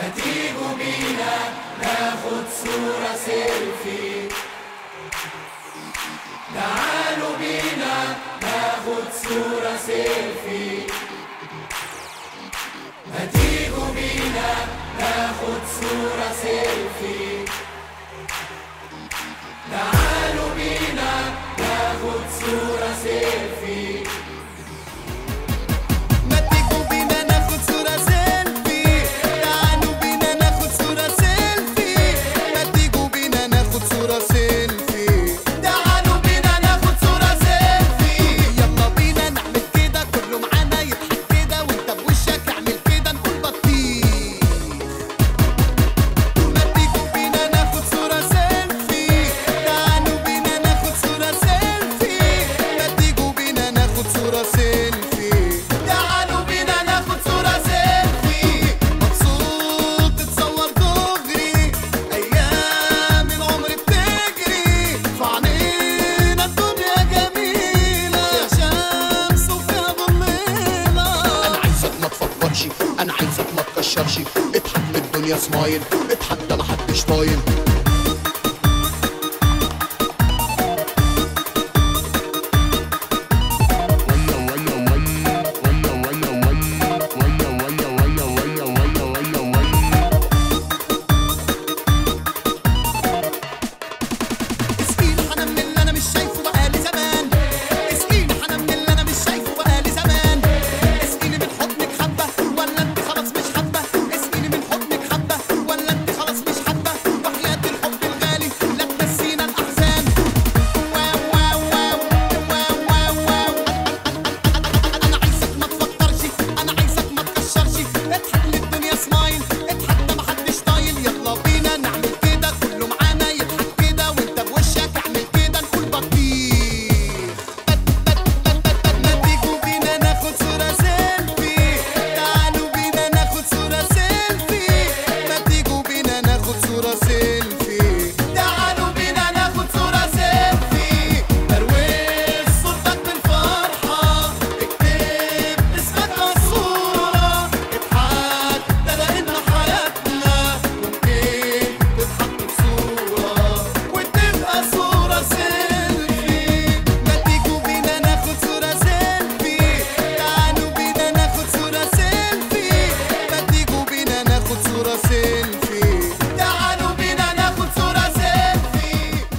تيجوا بينا ناخد صورة سيلفي، تعالوا بينا ناخد صورة سيلفي، ما تيجوا بينا ناخد صورة سيلفي، تعالوا بينا ناخد صورة سيلفي. انا عايزك ما تكشرش، اضحك للدنيا سمايل، اتحدى محدش طايل.